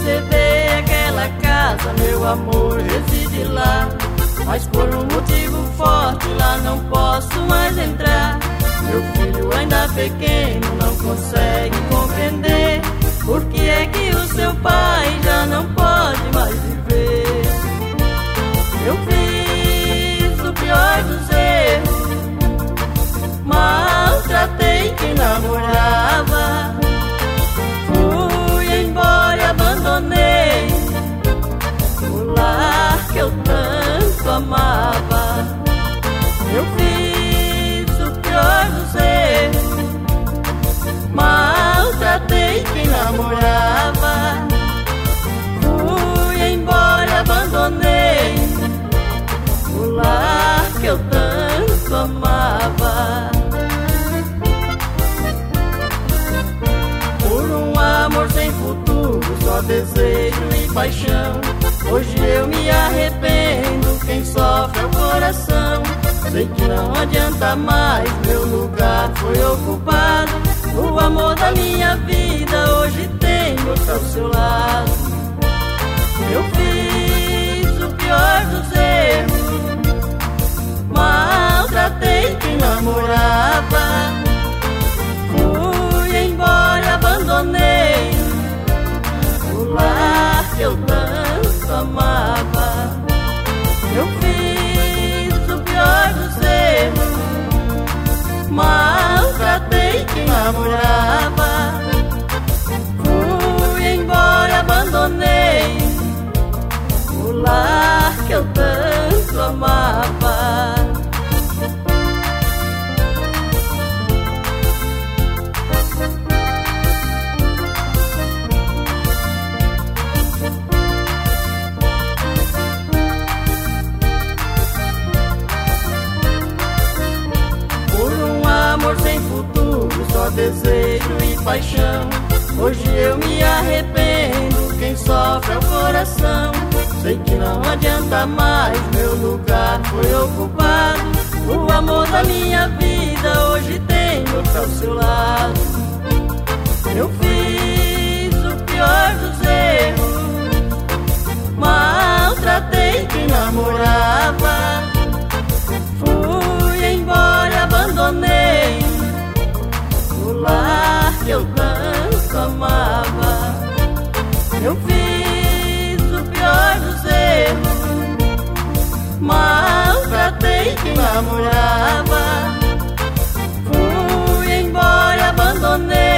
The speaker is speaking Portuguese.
reservei aquela casa, meu amor reside lá. Mas por um motivo forte lá não posso mais entrar. Meu filho ainda pequeno não consegue compreender por que é que o seu pai já não pode mais viver. Eu fiz o pior dos erros, maltratei quem namorava, fui embora e abandonei o lar que eu tanto amava. Eu fiz o pior dos erros, maltratei quem namorava, fui embora e abandonei o lar que eu tanto amava. Por um amor sem futuro, só desejo e paixão, hoje eu me arrependo, quem sofre é o coração. Sei que não adianta mais, meu lugar foi ocupado. O amor da minha vida hoje tem outro ao seu lado. Eu fiz o pior dos erros, maltratei quem namorava, fui embora e abandonei o lar que eu tanto amava. Eu fiz o pior dos erros, maltratei quem namorava, fui embora e abandonei o lar que eu tanto amava. Sem futuro, só desejo e paixão, hoje eu me arrependo, quem sofre é o coração. Sei que não adianta mais, meu lugar foi ocupado. O amor da minha vida hoje tem outro ao seu lado. Eu fiz o pior dos erros, maltratei quem namorava, fui embora e abandonei o lar que eu tanto amava. Eu fiz o pior dos erros, maltratei quem namorava, fui embora e abandonei